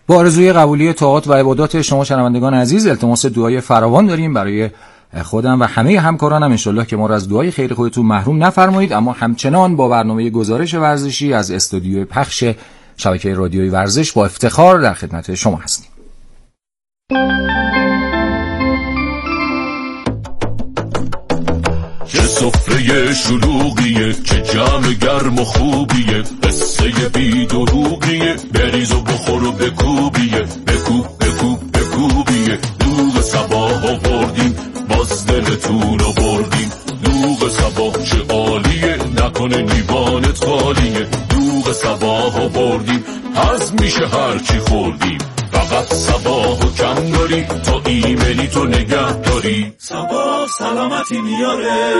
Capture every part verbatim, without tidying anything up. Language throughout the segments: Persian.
با آرزوی قبولی طاعات و عبادات شما شنوندگان عزیز، التماس دعای فراوان داریم برای خودم و همه همکارانم، انشالله که ما را از دعای خیر خودتون محروم نفرمایید. اما همچنان با برنامه گزارش ورزشی از استودیوی پخش شبکه رادیویی ورزش با افتخار در خدمت شما هستیم. چه سفره شلوغیه، چه جمع گرم و خوبیه، قصه بی دروغیه، بریز و بخور و بکوبیه، بکوب بکوب بکوبیه. دوغ صباح بردیم، باز دلتون رو بردیم. دوغ صباح چه عالیه، نکنه لیوانت خالیه. دوغ صباح بردیم، هضم میشه هرچی خوردیم. فقط صباحو کم داری، تا ایمنی تو نگه داری. صباح سلامتی میاره.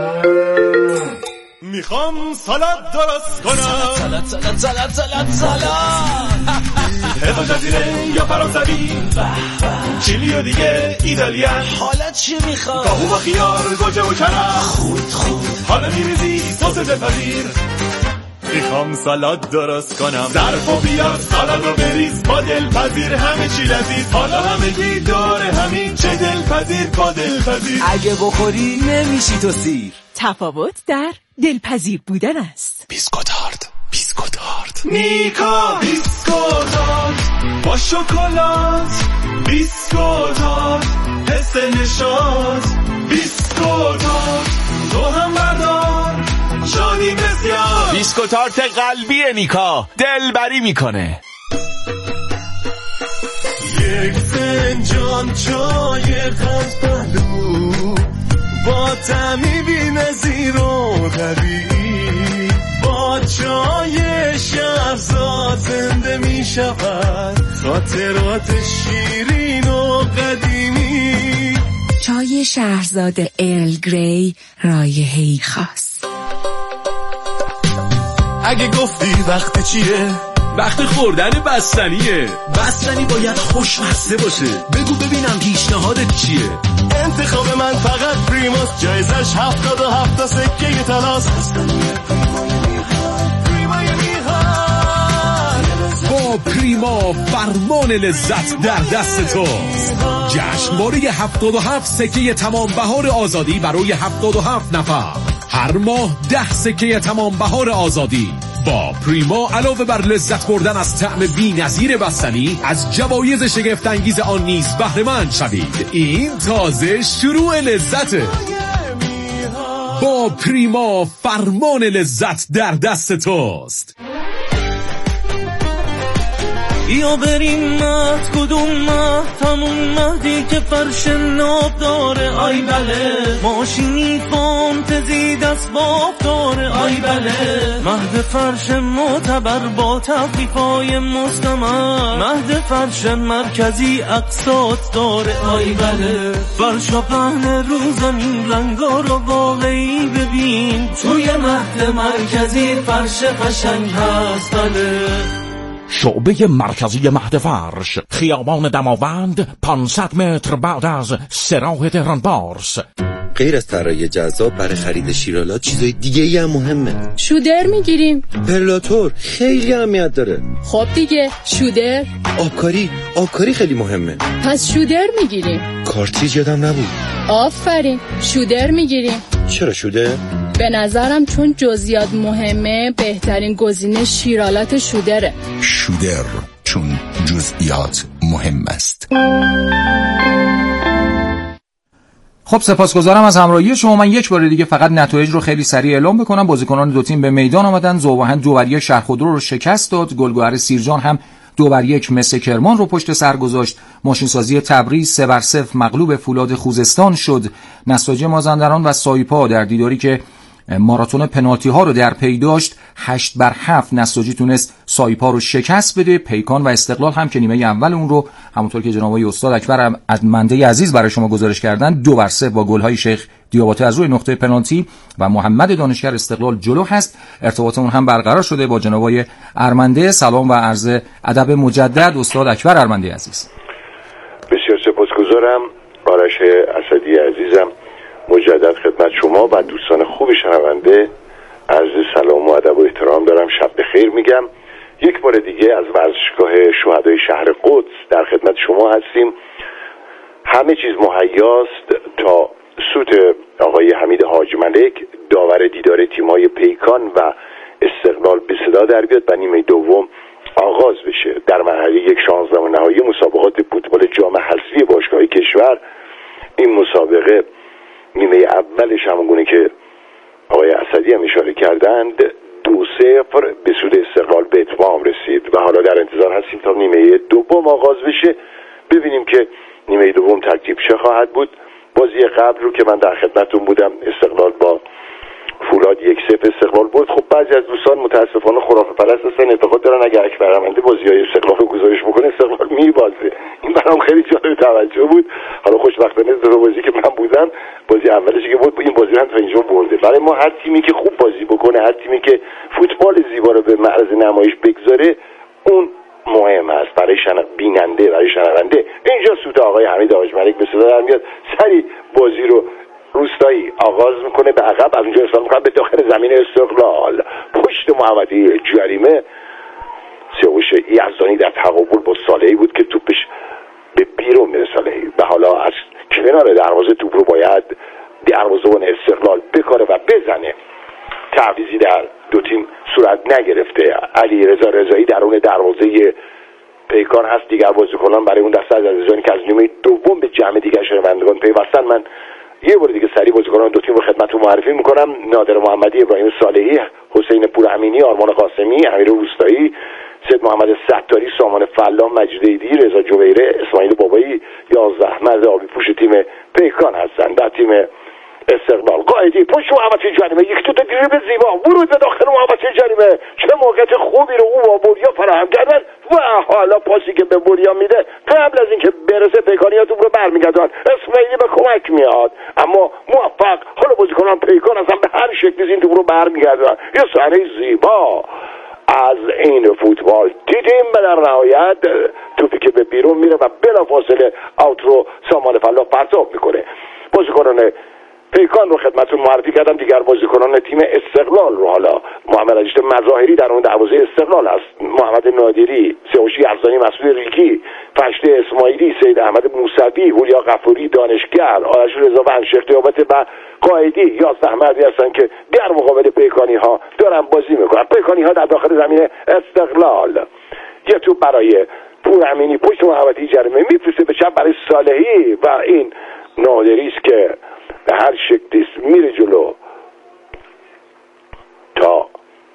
میخوام سالاد درست کنم. سالاد سالاد سالاد سالاد سالاد هزار جزیره یا فرانسوی، چیلی و دیگه ایتالیان. حالا چی میخوام؟ کاهو با خیار، گوجه و چرا. خود خود حالا میریزی سس دلپذیر. میخوام سالاد درست کنم. ظرف و بیار سالاد رو بریز، با دلپذیر همه چی لذیذ. حالا همه گی دور همین، چه دلپذیر با دلپذیر. اگه بخوری نمیشی تو سیر. تفاوت در دلپذیر بودن است. بیسکوت هارد، بیسکوت هارد. نیکا بیسکوت هارد با شکلات. بیسکوت هارد حس نشاط. بیسکوت هارد تو هم بردار، شادی بسیار. بیسکوتارت قلبی نیکا، دلبری میکنه. یک فنجان چای قند پهلو، با طعمی بی‌نظیر و طبیعی. با چای شهرزاد زنده میشود خاطرات شیرین و قدیمی. چای شهرزاد ارل گری، رایحه‌ای خاص. اگه گفتی وقت چیه؟ وقت خوردن بستنیه. بستنی باید خوشمزه باشه. بگو ببینم پیشنهادت چیه؟ انتخاب من فقط پریموس، جایزش هفتاد و هفت تا سکه تلاس. با پریما فرمان لذت در دست توست. جشنواره هفتاد و هفت سکه تمام بهار آزادی برای هفتاد و هفت نفر. هر ماه ده سکه تمام بهار آزادی. با پریما علاوه بر لذت بردن از طعم بی‌نظیر بستنی، از جوایز شگفت انگیز آن نیز بهره مند شوید. این تازه شروع لذته. با پریما فرمان لذت در دست توست. یا بریم مهد، کدوم مهد؟ همون مهدی که فرش ناب داره. آی بله ماشینی فانتزی دست باب داره. آی بله مهد فرش معتبر با تخفیفای مستمر. مهد فرش مرکزی اقساط داره. آی بله فرشا پهن رو زمین، رنگا رو واقعی ببین. توی مهد مرکزی فرش قشنگ هست. بله شعبه مرکزی مهد فرش، خیابان دماوند، پانصد متر بعد از سراح تهران پارس. غیر از طراحی جذاب برای خرید شیرالات، چیزای دیگه ای هم مهمه. شودر میگیریم. پرلاتور خیلی اهمیت داره. خب دیگه شودر. آبکاری، آبکاری خیلی مهمه. پس شودر میگیریم. کارتریج یادم نبود. آفرین، شودر میگیریم. چرا شودر؟ به نظرم چون جزئیات مهمه، بهترین گزینه شیرالات شودره. شودر چون جزئیات مهم است. خب سپاسگزارم از همراهی شما. من یک بار دیگه فقط نتایج رو خیلی سریع اعلام بکنم. بازیکنان دو تیم به میدان آمدن. ذوباهن دو بر یک شهرخودرو رو شکست داد. گلگهر سیرجان هم دو بر یک مس کرمان رو پشت سر گذاشت. ماشینسازی تبریز سه بر صفر مغلوب فولاد خوزستان شد. نساجی مازندران و سایپا در دیداری که ماراتون پنالتی ها رو در پی داشت هشت بر هفت نساجی تونست سایپا رو شکست بده. پیکان و استقلال هم که نیمه اول اون رو همونطور که جناب آقای استاد اکبر از منده عزیز برای شما گزارش کردن دو بر صفر با گل‌های شیخ دیاباته از روی نقطه پنالتی و محمد دانشگر استقلال جلو هست. ارتباطمون هم برقرار شده با جناب آقای ارمنده. سلام و عرض ادب مجدد استاد اکبر ارمنده عزیز. بسیار سپاسگزارم. آرش اسدی عزیزم مجدد خدمت شما و دوستان خوب شنونده عرض سلام و ادب و احترام دارم. شب بخیر میگم. یک بار دیگه از ورزشگاه شهدای شهر قدس در خدمت شما هستیم. همه چیز مهیاست تا سوت آقای حمید حاج ملک داور دیدار تیم‌های پیکان و استقلال به صدا در بیاد و نیمه دوم آغاز بشه. در مرحله یک شانزدهم نهایی مسابقات فوتبال جام حذفی باشگاه‌های کشور این مسابقه نیمه اولش همونگونه که آقای اسدی هم اشاره کردند دو صفر به سود استقلال به اتمام رسید و حالا در انتظار هستیم تا نیمه دوم آغاز بشه ببینیم که نیمه دوم ترکیب چه خواهد بود. بازی قبل رو که من در خدمتتون بودم استقلال با فولاد یک صفر استقلال بود. خب بعضی از دوستان متاسفانه خرافه پرست هستن، اعتقاد دارن اگر اکبرمنده بازی‌های استقلال رو گزارش بکنه استقلال میبازه. این برام خیلی جالب توجه بود. حالا خوشبختانه دو بازی که من بودم بازی اولش که بود این بازی هم تا اینجا برده. برای ما هر تیمی که خوب بازی بکنه، هر تیمی که فوتبال زیبا رو به معرض نمایش بگذاره اون مهم است برای شنونده بیننده، برای شنونده. اینجا سوت آقای حمید حاج ملک به صدا در میاد، سری بازی رو روستایی آغاز میکنه به عقب، از اونجا ارسال میکنه به داخل زمین استقلال. پشت محمدی جریمه سیاوش یزدانی در تقابل با صالحی بود که توپش به بیرون میره صالحی و حالا از کنار دروازه توپ رو باید دروازه‌بان استقلال بکاره و بزنه. تعویضی در دو تیم صورت نگرفته. علی رضا رضایی درون دروازه پیکان هست. دیگر بازیکنان برای اون دسته از عزیزانی که از نیمه دوم به جمع دیگر شنوندگان پیوستن من یه بار دیگه سریع بازیکنان دو تیم رو خدمتتون معرفی میکنم. نادر محمدی، ابراهیم صالحی، حسین پورامینی، آرمان قاسمی، امیر روستایی، سید محمد ستاری، سامان فلاح، مجید ایدی، رضا جویره، اسماعیل بابایی، یازده مرد آبی پوش تیم پیکان هستن. در تیم استقلال قائدی پشت محوطه جریمه یک تو دریبل زیبا ورود به داخل محوطه جریمه، چه موقعیت خوبی رو او با بوریا فراهم کردن و حالا پاسی که به بوریا میده قبل از اینکه برسه پیکانی‌ها توپ رو برمیگردن اسماعیلی به کمک میاد اما موفق. حالا بازیکنان پیکان اصلا به هر شکلی این توپ رو برمیگردن. یه صحنه زیبا از این فوتبال دیدیم و در نهایت توپی که به بیرون میره و بلافاصله آوت رو سامان فلاح پرتاب میکنه. بازیکنان پیکان رو خدمتتون معرفی کردم. دیگر بازیکنان تیم استقلال رو حالا محمد عجیت مظاهری در اون دروازه استقلال است، محمد نادری، سیاوش یزدانی، مسعود ریگی، فرشته اسماعیلی، سید احمد موسوی، ولیا غفوری، دانشگر، آرش رضا و انشخ قیامت و قائدی یازده مردی هستن که در مقابل پیکانی ها دارن بازی میکنن. پیکانی ها در داخل زمین استقلال یه توپ برای پورامینی پشت محوطه جریمه میفرسته به چپ برای صالحی و این نادری است که به هر شکلی میره جلو تا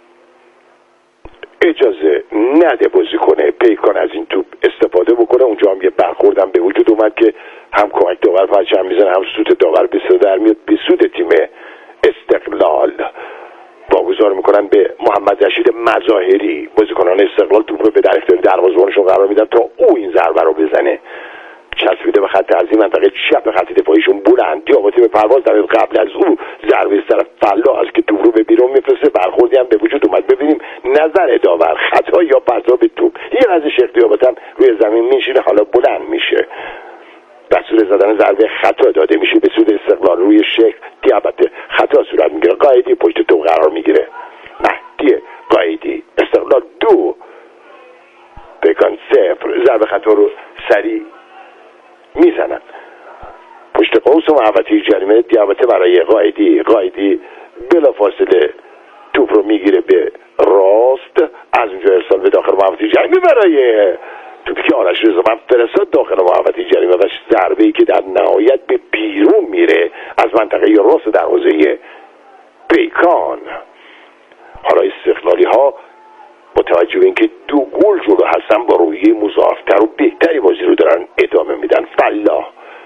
اجازه نده بازی کنه پیکان از این توپ استفاده بکنه. اونجا هم یه برخوردم به وجود اومد که هم کمک داور پرچم میزنه هم سوت داور به صدا در میاد به سود تیم استقلال. واگذار میکنن به محمد رشید مظاهری. بازیکنان استقلال توپ رو به در اختیار دروازه‌بانشون قرار میدن تا او این ضربه رو بزنه. چسبیده به خط ارضی منطقه چپ خط دفاعیشون بلندی آقاطی به پرواز در قبل از او ضربه از طرف فلاح است که توپ رو به بیرون میفرسته. برخوردی هم به وجود اومد. ببینیم نظر داور خطا یا پرتاب توپ. یه لحظه شیخ دیابت روی زمین میشینه حالا بلند میشه. دستور زدن ضربه خطا داده میشه به سود استقلال. روی شیخ دیابت خطا صورت میگیره. قائدی پشت توپ قرار میگیره. مهدی قائدی استقلال دو پیکان صفر. ضربه خطا رو سریع میزنن پشت قوس و محوطه جریمه. دیابته برای قائدی. قائدی بلافاصله توپ رو میگیره به راست، از اونجا ارسال به داخل محوطه جریمه برای توپی که آرش رضا من فرستاد داخل محوطه جریمه و ضربه‌ای که در نهایت به بیرون میره از منطقه راست دروازه پیکان. حالا استقلالی ها با توجه به اینکه دو گل جلو هستن با روحیه مضاعفتر و بهتری بازی رو دارن ادامه میدن. فلاح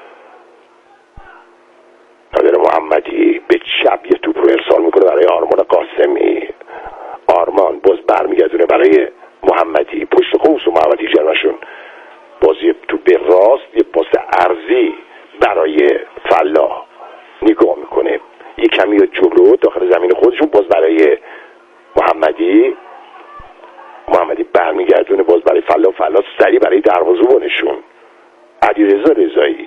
نادر محمدی به چپ یه توپ رو ارسال میکنه برای آرمان قاسمی. آرمان باز برمیگردونه برای محمدی پشت قوس و محمدی جرمشون. بازی توپ به راست یه پاس عرضی برای فلاح نگاه میکنه یه کمی جلو داخل زمین خودشون. باز برای محمدی محمدی برمیگردونه باز برای فلاح. فلاح سریع برای دروازه‌بانشون علی رضا رضایی.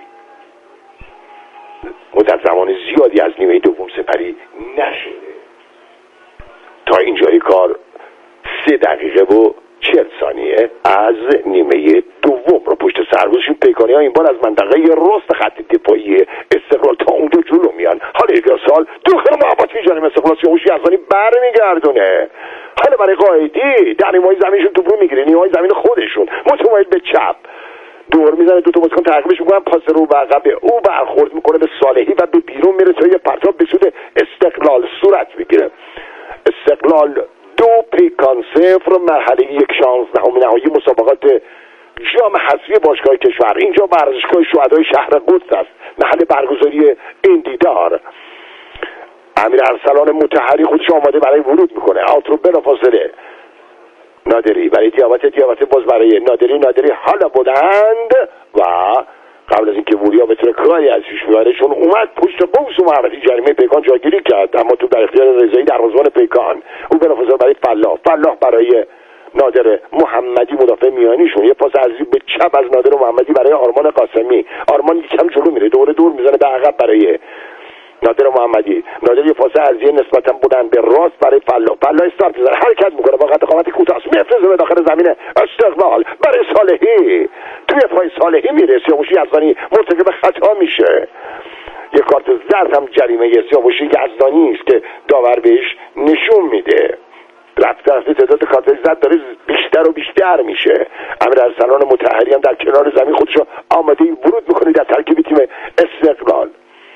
مدت زمان زیادی از نیمه دوم سپری نشده. تا اینجای کار سه دقیقه و چهل ثانیه از نیمه دوم رو پشت سر گذاشتیم. پیکانی ها این بار از منطقه رست خط دفاعی استقلال تا اونجا جلو میان. حالا یک سال داخل محوطه جانب استقلال سیاوش یزدانی برمیگردونه. حالا برای قائدی در نیمه‌های زمینشون توپ رو میگیره، نیمه‌های زمین خودشون متمایل به چپ دور میزنه، دو تا بازیکن تعقیبش میکنن، پاس رو به عقب او برخورد میکنه به صالحی و به بیرون میره تا یه پرتاب به سود استقلال صورت میگیره. استقلال دو پیکان صفر، مرحله یک شانزدهم نهایی مسابقات جام حذفی باشگاه کشور. اینجا ورزشگاه شهدای شهر قدس است، محل برگزاری این دیدار. امیر ارسلان مطهری خودش آماده برای ورود میکنه. آوت رو بلافاصله نادری برای دیابت، دیابت باز برای نادری، نادری حالا بلند و قبل از اینکه وریا بتونه کاری از پیش ببره چون اومد پشت قوس و محوطه جریمه پیکان جاگیری کرد، اما تو در اختیار رضایی دروازه‌بان پیکان. او بلافاصله برای فلاح، فلاح برای نادر محمدی مدافع میانیشون. یه پاس عزیزی به چپ از نادر محمدی برای آرمان قاسمی. آرمان یکم جلو میره، دوره دور میزنه به عقب برای نادر محمدی. نادر یه پاس عزیزی نسبتا بلند به راست برای فلاح. فلاح استارت میزنه، حرکت میکنه با قد قامت کوتاه، میفرسته به داخل زمین استقلال برای صالحی. توی پای صالحی میره، سیاوش یزدانی مرتکب خطا میشه. یه کارت زرد هم جریمه سیاوش یزدانی است که داور بهش نشون میده. رفته رفته تعداد کارت زرد داره بیشتر و بیشتر میشه. امیر ارسلان مطهری هم در کنار زمین خودشو آماده ورود میکنه در ترکیب تیم استقلال.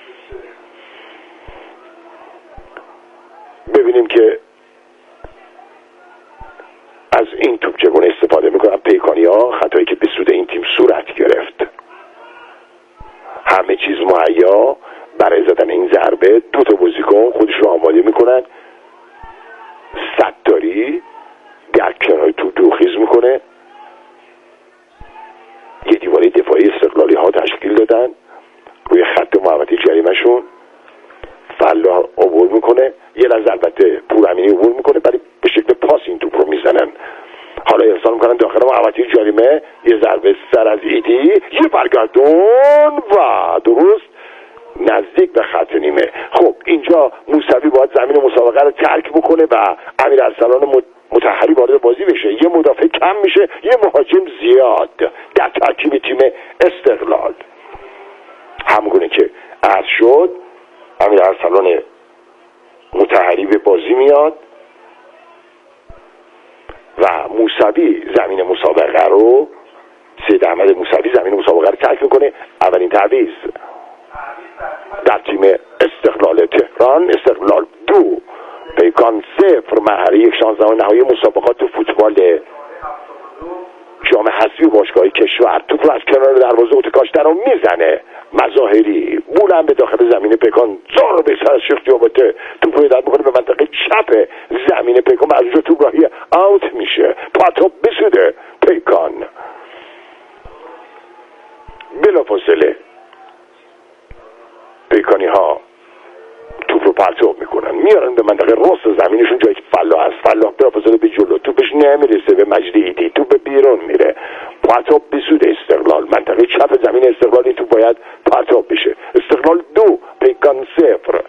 ببینیم که از این توپ چگونه استفاده میکنن پیکانی ها. خطایی که به سود این تیم صورت گرفت. همه چیز مهیا برای زدن این ضربه. دو تا بازیکن خودش رو آماده میکنن. ستاری در کنار توپ دوخیز میکنه. یه دیواره دفاعی استقلالی ها تشکیل دادن روی خط محوطه جریمه شون. فلاح عبور میکنه، یه لحظه البته پورامینی عبور میکنه، ولی به شکل پاس این توپ رو میزنن. حالا ارسال میکنن داخل محوطه جریمه. یه ضربه سر از ایدی، یه برگردون و درست نزدیک به خط نیمه. خب اینجا موسوی باید زمین مسابقه رو ترک بکنه و امیر ارسلان مطهری وارد بازی بشه. یه مدافع کم میشه، یه مهاجم زیاد در ترکیب تیم استقلال. همگونه که عرض شد امیر ارسلان مطهری به بازی میاد و موسوی زمین مسابقه رو سید احمد موسوی زمین مسابقه رو ترک میکنه. اولین تعویض در تیم استقلال تهران. استقلال دو پیکان صفر، مرحله یک شانزدهم نهایی مسابقات فوتبال جام حذفی باشگاه کشور. توپ رو از کنار دروازه اوتکاشتر رو میزنه. مظاهری بولن به داخل زمین پیکان، زار به سر از شیخ دیابته توپ رو هدایت میکنه به منطقه چپ زمین پیکان و از اونجا توپ راهی آوت میشه. پاتوپ بسوده پیکان. بلافاصله پیکانی ها توپ رو پرتاب میکنن، میارن به منطقه راست زمینشون جایی که فلاح هست. فلاح بلافاصله به جلو، توپش نمیرسه به مجدی ایدی، توپ بیرون میره. پرتاب بسود استقلال، منطقه چپ زمین استقلال این توپ باید پرتاب بشه. استقلال دو پیکان صفر.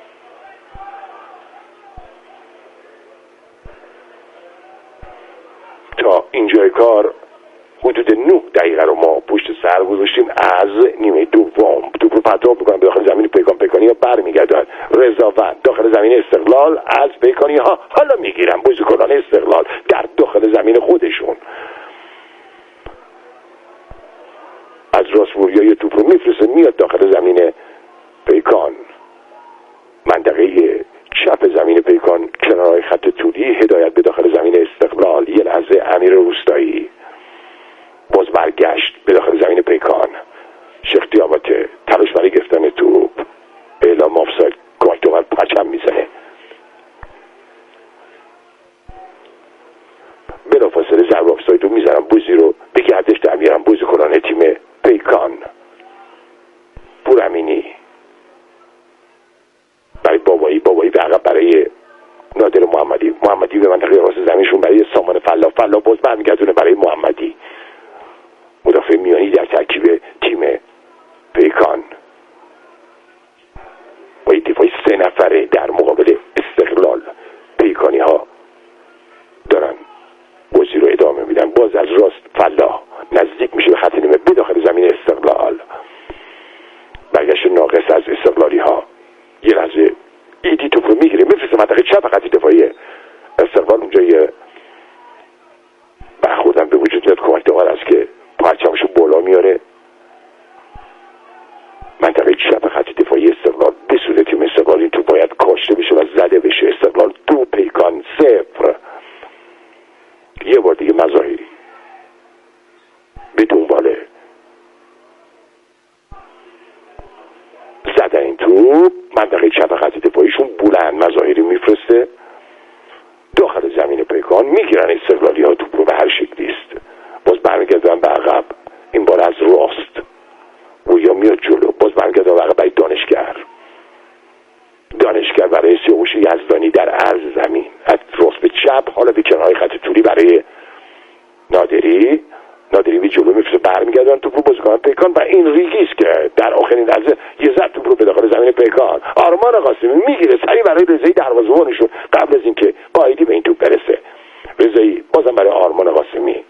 تا اینجای کار حدود نه دقیقه رو ما پشت سر گذاشتیم از نیمه دوم. توپ رو پرتاب میکنن به داخل زمین پیکان. پیکانی ها برمیگردن. رضاوند داخل زمین استقلال از پیکانی ها حالا میگیرن بازیکنان استقلال در داخل زمین خودشون. از راست وریا توپ رو میفرسته میاد داخل زمین پیکان. منطقه چپ زمین پیکان کنارهای خط طولی، هدایت به داخل زمین استقلال. یه لحظه امیر روستایی باز برگشت به داخل زمین پیکان. شیخ دیابته تلاش برای گرفتن توپ، اعلام آفساید، کمک دومر پرچم میزنه. بلافاصله ضربه آفساید رو میزنن، بازی رو به گردش در میارن بازیکنان تیم پیکان. پورامینی برای بابایی، بابایی به عقب برای نادر محمدی، محمدی به منطقه راست زمینشون برای سامان فلاح، فلاح باز برمیگردونه برای محمدی، مدافع میانی در ترکیب تیم پیکان. با دفاعی سه نفره در مقابل استقلال، پیکانی ها دارن بازی رو ادامه باز از راست فلاح نزدیک میشه به خط نیمه به داخل زمین استقلال. برگشت ناقص از استقلالی ها. یه لحظه ایدی توپ رو میگیره میفرسته منطقه چپ خط دفاعی استقلال. اونجا یه برخوردم به وجود میاد کمک داور است که پرچمشو بالا میاره. منطقه چپ خط دفاعی استقلال به صورت تیم استقلال این توپ باید کاشته بشه و زده بشه. استقلال دو پیکان صفر. یه بار دیگه مظاهری به دنباله زدن این توپ. منطقه چپ خط دفاعیشون بلند مظاهری میفرسته داخل زمین پیکان. میگیرن استقلالی ها توپ رو به هر شکلی است. باز برمیگردن به عقب. این بار از راست گویا میاد جلو. باز برمیگردن به عقب برای دانشگر. دانشگر برای سیاوش یزدانی در عرض زمین از راست به چپ. حالا به کنارهای خط طولی برای نادری. نادری به جلو میفته برمیگردن توپ رو بازیکن پیکان و این ریگی است که در آخرین لحظه یه ضرب توپ رو به داخل زمین پیکان. آرمان قاسمی میگیره سریع برای رضایی دروازه‌بانشون قبل از اینکه قائدی به این توپ برسه. رضایی بازم برای آرمان قاسمی.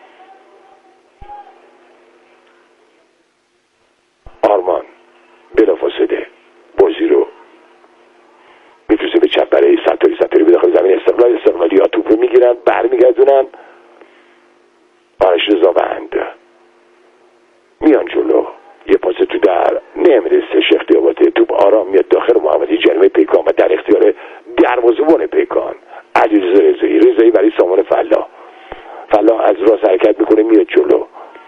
آرمان بلافاصله بازی رو میفرسته به چپ برای ستاری. ستاری به داخل زمین استقلال. استقلالی ها توپ رو میگیرن برمیگردونن. آرش رضاوند میان جلو. یه پاس تو در نمیرسه. شیخ دیاباتی توپ آرام میاد داخل محوطه جریمه پیکان و در اختیار دروازه‌بان پیکان علیرضا رضایی. رضایی برای سامان فلاح. فلاح از راست حرکت میکنه میاد جلو.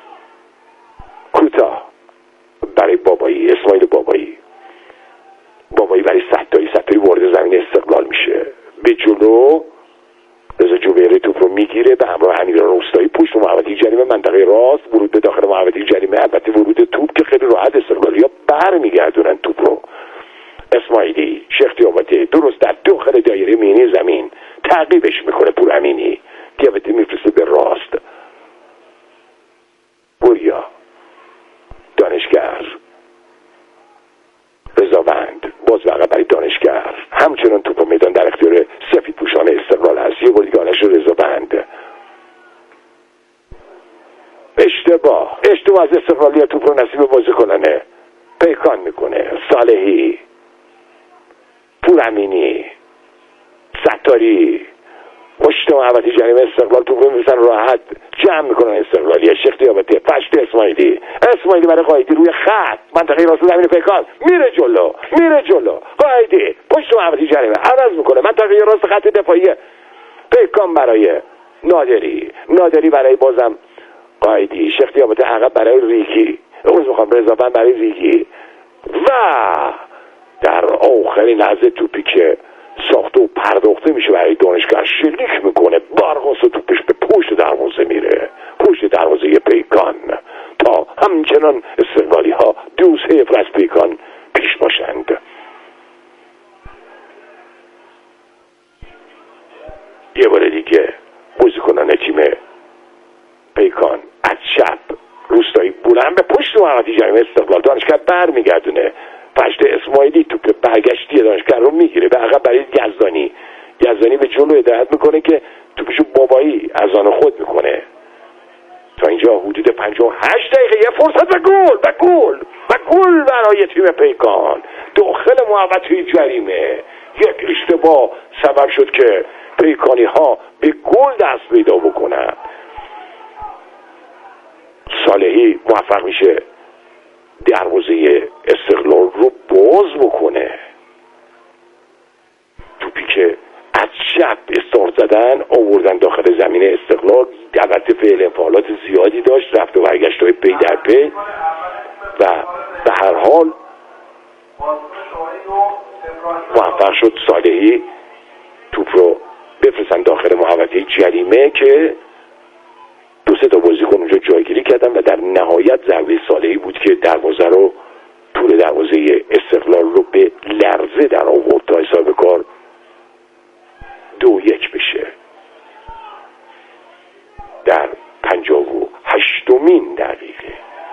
کوتاه برای بابایی. اسماعیل بابایی. بابایی برای ستاری. ستاری وارد زمین استقلال میشه به جلو. رضا جوبری توپ رو میگیره به همراه امیر روستایی پشت محوطه جریمه منطقه راست ورود به داخل محوطه جریمه. البته ورود توپ که خیلی راحت استقلالیا برمیگردونن توپ رو. اسماعیلی شیخ دیاباتی درست در داخل دایره میانی زمین تعقیبش میکنه. پور امینی دیاباتی میفرسته به راست. گوریا دانشگر رضاوند باز واقعا برای دانشگر. همچنان توپ میدان در اختیار سفید پوشان استقلال هست. یه بار دیگه آنش رضاوند. اشتباه اشتباه از استقلالی توپ رو نصیب بازیکنانه پیکان میکنه. صالحی پور امینی ستاری پشت محوطه جریمه استقلال توپ رو میرسن راحت جمع میکنن استقلالی. شیخ دیاباتی پشت اسماعیلی. اسماعیلی برای قائدی روی خط منطقه راست زمین پیکان میره جلو میره جلو. قائدی پشت محوطه جریمه عوض میکنه منطقه راست خط دفاعی پیکان برای نادری. نادری برای بازم قائدی. شیخ دیاباتی عقب برای ریگی. روز میخوام رضاوند برای ریگی و در آخرین لحظه توپی که ساخته و پرداخته میشه برای دانشگر شلیک میکنه. بارغاس و توپش به پشت دروازه میره. پشت دروازه پیکان تا همچنان استقلالی ها دو صفر از پیکان پیش باشند. یه بار دیگه بازیکنان تیم پیکان از چپ روستایی بلند به پشت محوطه جریمه استقلال. دانشگر برمیگردونه. پشت اسماعیلی توپ برگشتی دانشگر رو میگیره به عقب برای یزدانی. یزدانی به جلو هدایت میکنه که توپشو بابایی از آن خود میکنه. تا اینجا حدود پنجاه و هشت دقیقه یه فرصت و گل و گل و گل برای تیم پیکان داخل محوطه جریمه. یک اشتباه سبب شد که پیکانی ها به گل دست پیدا بکنن. صالحی موفق میشه دروازه استقلال رو باز بکنه. توپی که از چپ استارت زدن آوردن داخل زمین استقلال. البته فعل انفعالات زیادی داشت رفت و برگشت های پی در پی و به هر حال موفق شد صالحی توپ رو بفرستن داخل محوطه جریمه که دو سه تا بازیکن اونجا جایگیری کردن و در نهایت ضربه صالحی بود که دروازه رو طول دروازه استقلال رو به لرزه در آورد تا حساب کار دو یک بشه. در پنجاه و هشتمین دقیقه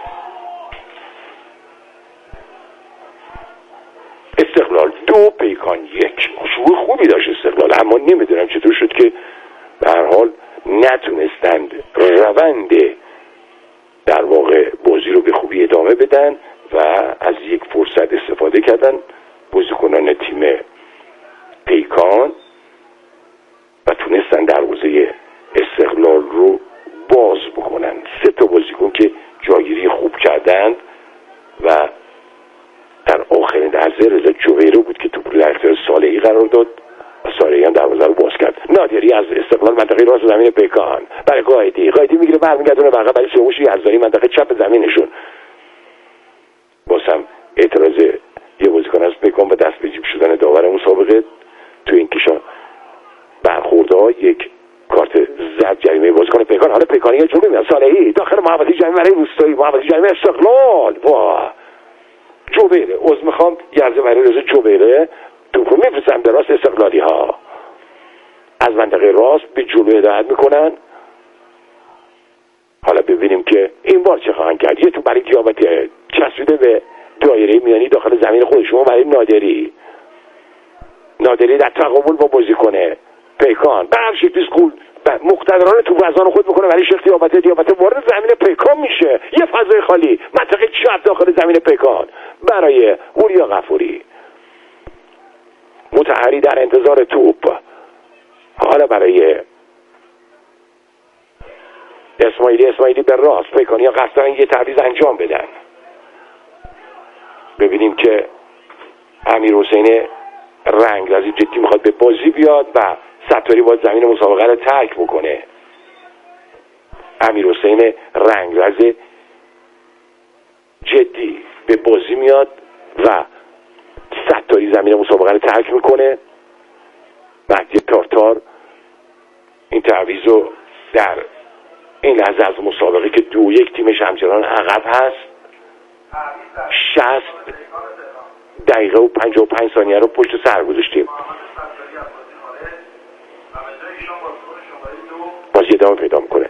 استقلال دو پیکان یک. شروع خوبی داشت استقلال اما نمیدونم چطور شد که به هر حال نتونستند روند در واقع بازی رو به خوبی ادامه بدن و از یک فرصت استفاده کردن بازیکنان تیم پیکان و تونستن دروازه استقلال رو باز بکنن. سه تا بازیکن که جایگیری خوب کردند و در آخرین لحظه رضا جویره بود که توپ رو در اختیار صالحی قرار داد و صالحی هم دروازه رو باز کرد. نادری از استقلال منطقه راست زمین پیکان برای قائدی، قائدی میگیره برمیگردونه واقعا برای سیاوش یزدانی منطقه چپ زمینشون. بازم اعتراض یه بازیکن از پیکان به دست به جیب شدن داور مسابقه تو این کشا برخوردها یک کارت زرد جریمه بازیکن پیکان. حالا پیکانی یه جور میاد صالحی داخل محوطه جریمه برای روستایی، محوطه جریمه استقلال. واه جوبیره عذر میخوام یرزه برای رضا جوبیره توپو میفرستن به راست استقلالی ها، از منطقه راست به جلو هدایت میکنن. حالا ببینیم که این بار چه خواهند کرد. یه تو برای دیابتی چسبیده به دایره میانی داخل زمین خودشون برای نادری. نادری در تقابل با بازیکن پیکان برش پیسکول مقتدران تو وزن خود میکنه ولی شیخ دیابته دیابته وارد زمین پیکان میشه. یه فضای خالی منطقه چپ داخل زمین پیکان برای اوریا غفوری. مطهری در انتظار توپ. حالا برای اسماعیلی اسماعیلی به راست پیکانی ها قصدن یه تعویض انجام بدن. ببینیم که امیر حسین رنگرزی جدی میخواد به بازی بیاد و ستاری باید زمین مسابقه رو ترک بکنه. امیر حسین رنگرز جدی به بازی میاد و ستاری زمین مسابقه رو ترک میکنه. مهدی تارتار این تعویض رو در این لحظه از مسابقه که دو یک تیمش همچنان عقب هست شصت دقیقه و پنجاه و پنج ثانیه رو پشت سر گذاشتیم. بازی ادامه پیدا میکنه.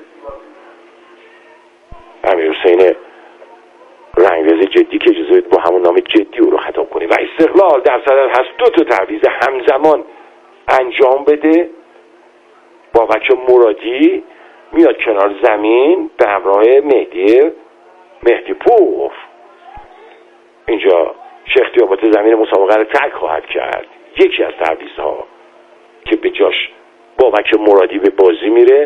امیر حسین رنگرز جدی که اجازه با همون نام جدی او رو خطاب کنیم و استقلال در صدر هست دو تا تعویض همزمان انجام بده. بابک مرادی میاد کنار زمین به همراه مهدی مهدی پور. اینجا شیخ دیابته زمین مسابقه رو ترک خواهد کرد. یکی از تعویضها که به جاش بابک مرادی به بازی میره.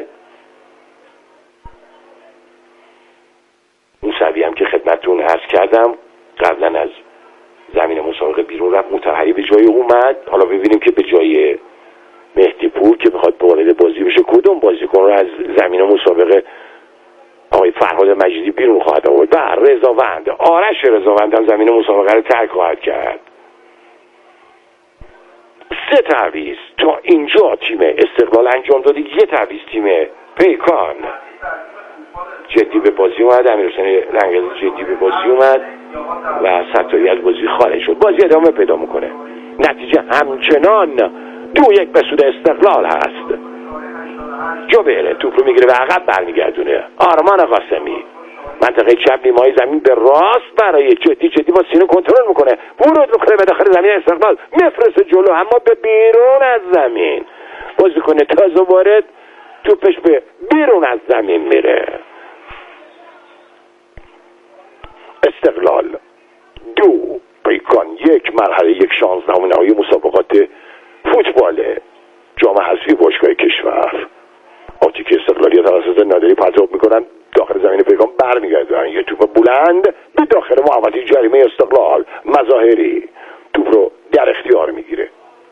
موسوی هم که خدمتتون عرض کردم قبلا از زمین مسابقه بیرون رفت، مطهری به جای اومد. حالا ببینیم که به جای مهدی پور که میخواد وارد بازی بشه کدوم بازیکن رو از زمین مسابقه آقای فرهاد مجیدی بیرون خواهد آورد. و رضاوند آرش رضاوند هم زمین مسابقه رو ترک خواهد کرد. سه تعویض تا اینجا تیم استقلال انجام داده. یه تعویض تیم پیکان جدی به بازی اومد. امیرحسین رنگرز جدی به بازی اومد و ستاری از بازی خارج شد. بازی ادامه پیدا میکنه. نتیجه همچنان دو یک به سود استقلال هست. جوبیره توپ رو میگیره و عقب برمیگردونه. آرمان قاسمی منطقه چپ نیمای زمین به راست برای جدی جدی با سینه کنترل میکنه. ورود میکنه به داخل زمین استقلال میفرسته جلو اما به بیرون از زمین. بازیکن تازه وارد توپش به بیرون از زمین میره. استقلال دو پیکان یک. مرحله یک شانزدهم نهایی مسابقات فوتبال جام حذفی باشگاه کشور. آتیک استقلالی توسط نادری پرتاب میکنن داخل زمین پیکان برمیگردن. یه توپ بلند به داخل محوطه جریمه استقلال. مظاهری توپ رو در اختیار میگیره.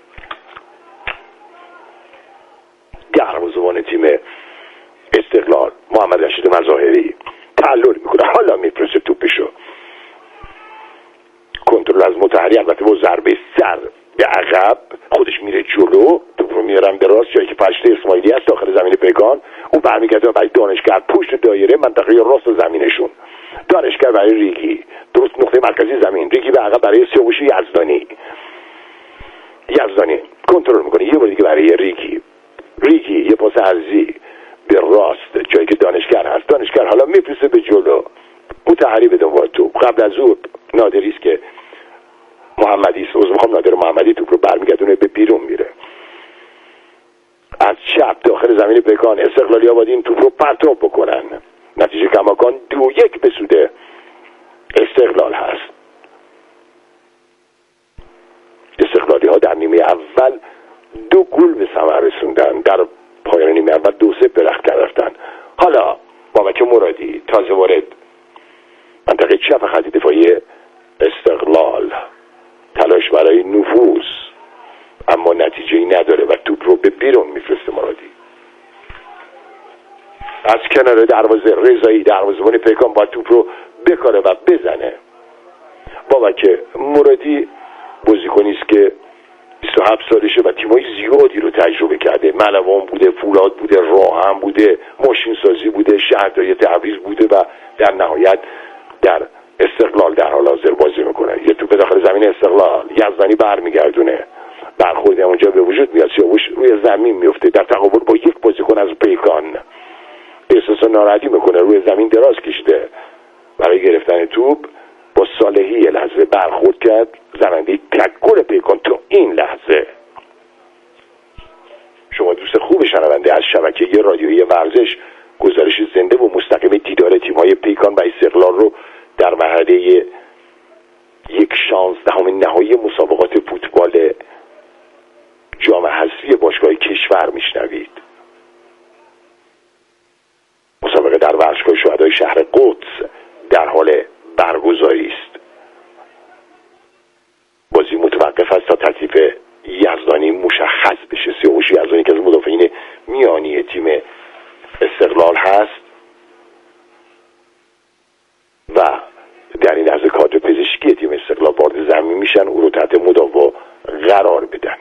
دروازه‌بان تیم استقلال محمد رشید مظاهری تعلل میکنه. حالا میفرسته توپشو. کنترل از مطهری البته با ضربه سر به عقب خودش میره جلو. توپ رو میارن به راست جایی که فرشته اسماعیلی است داخل زمین پیکان. اون برمیگرده برای دانشگر پشت دایره منطقه راست زمینشون. دانشگر برای ریگی درست نقطه مرکزی زمین. ریگی به عقب برای سیاوش یزدانی. یزدانی کنترل میکنه. یه بار دیگه برای ریگی. ریگی یه پاس عرضی به راست جایی که دانشگر هست. دانشگر حالا میفرسته به جلو. مطهری به دنبال توپ. قبل از او نادری است که محمدی است. از میخوام نادر محمدی توپ رو برمیگردونه به بیرون میره. از چپ داخل زمین پیکان استقلالی آبادی این توپ رو پرتاب بکنن. نتیجه کماکان دو یک به سود استقلال هست. استقلالی ها در نیمه اول دو گل به ثمر رسوندن، در پایان نیمه اول دو سه برخت رفتن. حالا بابک مرادی تازه وارد منطقه چپ خط دفاعی استقلال، تلاش برای نفوذ اما نتیجه‌ای نداره و توپ رو به بیرون میفرسته. مرادی از کنار دروازه رضایی دروازه‌بان پیکان با توپ رو بکاره و بزنه. بابک مرادی بازیکنی است که بیست و هفت سالشه و تیمای زیادی رو تجربه کرده. ملوان بوده، فولاد بوده، راهم بوده، ماشین سازی بوده، شهرداری تبریز بوده و در نهایت در استقلال در حال حاضر بازی میکنه. یه توپ داخل زمین استقلال، یزدانی برمیگردونه، برخورد اونجا به وجود میاد، سیاوش روی زمین میفته در تقابل با یک بازیکن از پیکان. احساس ناراحتی میکنه، روی زمین دراز کشیده برای گرفتن توپ. با صالحی یه لحظه برخورد کرد، زننده تک گل پیکان تا این لحظه. شما دوست خوب شنونده از شبکه رادیویی ورزش، گزارش زنده و مستقیم دیدار تیم‌های پیکان و استقلال رو در مرحله یک شانزدهم نهایی مسابقات فوتبال جام حذفی باشگاه کشور میشنوید. مسابقه در ورزشگاه شهدای شهر قدس در حال برگزاری است. بازی متوقف است تا تکلیف یزدانی مشخص بشه. سیاوش یزدانی که از مدافعین میانی تیم استقلال هست و در این لحظه کادر پزشکی تیم استقلال وارد زمین میشن، او رو تحت مداوا قرار بدن.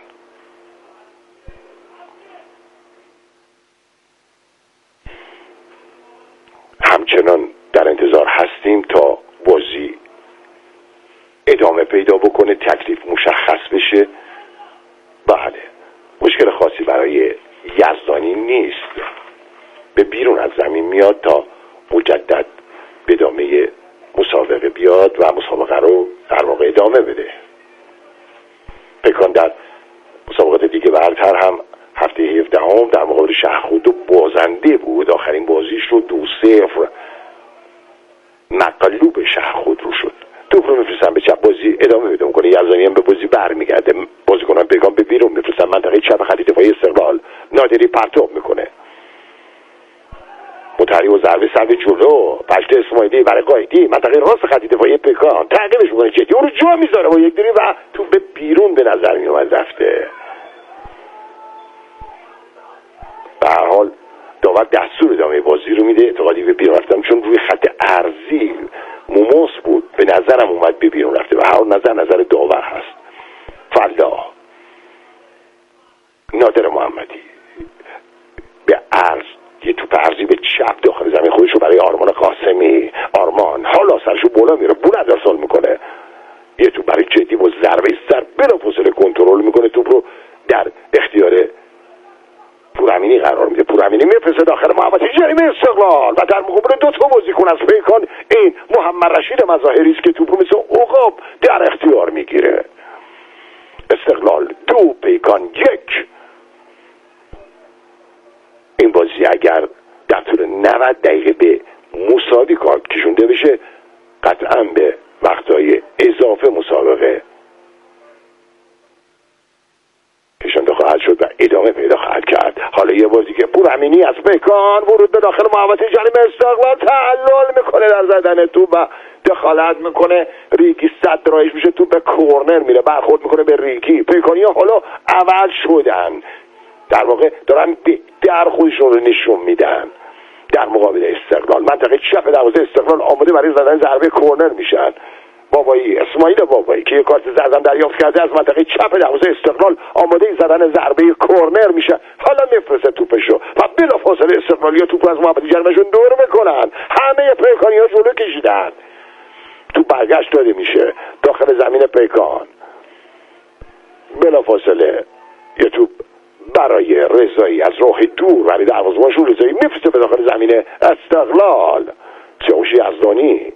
همچنان در انتظار هستیم تا بازی ادامه پیدا بکنه، تکلیف مشخص بشه. بله، مشکل خاصی برای یزدانی نیست، به بیرون از زمین میاد تا مجدد به ادامه مسابقه بیاد و مسابقه رو در واقع ادامه بده. پیکان در مسابقات دیگه برتر هم هفته هفدهم در مقابل شهرخود بازنده بود. آخرین بازیش رو دو صفر مغلوب شهرخود رو شد. توپ رو میفرستن به چپ، بازی ادامه پیدا میکنه. یزدانی هم به بازی برمیگرده، بازیکنان پیکان به بیرون میفرستن منطقه چپ خط دفاعی استقلال. نادری پرتاب میکنه، متحری و ضربه سر جلو، پشت اسماعیلی برای قایدی منطقه راست خط دفاعی پیکان تعقیبش میکنه، جدی اون رو جا میذاره با یک دری و توپ به بیرون به نظر میومد رفته. به هر حال داور دستور ادامه بازی رو میده. اعتقادی به بیرون رفتم چون روی خط ارضی موموس بود، به نظرم اومد به بیرون رفته و هر نظر نظر داور هست. فلا نادر محمدی به عرض یه توپ ارضی به چپ داخل زمین خودش رو برای آرمان قاسمی. آرمان حالا سرشو بالا میره، بو ندرسال میکنه، یه توپ برای جدی با ضربه سر بلافاصله کنترل میکنه، توپ رو در اختیار پورامینی قرار میده. پورامینی میفرسته داخل محوطه جریمه استقلال و در مقابل دو تا بازیکن از پیکان این محمد رشید مظاهری است که توپ رو مثل عقاب در اختیار میگیره. استقلال دو پیکان یک. این بازی اگر در طول نود دقیقه به مساوی کار کشونده بشه، قطعا به وقتهای اضافه مسابقه کشونده خواهد شد و ادامه پیدا خواهد کرد. حالا یه بازی که پورامینی از پیکان ورود به داخل محوطه جریمه استقلال تعلل میکنه در زدن توپ و دخالت میکنه. ریکی صد رایش میشه، توپ به کورنر میره، برخورد میکنه به ریکی. پیکانی ها حالا اول شدن، در واقع دارن در خودشون رو نشون میدن در مقابل استقلال. منطقه چپ دروازه استقلال آماده برای زدن ضربه کورنر میشن. بابایی، اسماعیل بابایی که یک کارت زردم دریافت کرده از منطقه چپ دروازه استقلال آماده زدن ضربه کورنر میشه. حالا میفرسته توپشو و بلافاصله استقلالیا توپ از محوطه جریمهشون دور میکنن. همه پیکانی‌ها جلو کشیدن، توپ برگشت داده میشه داخل زمین پیکان. بلافاصله یه توپ برای رضایی از راه دور برای دروازه‌بانشون رضایی میفرسته به داخل زمین استقلال. سیاوش یزدانی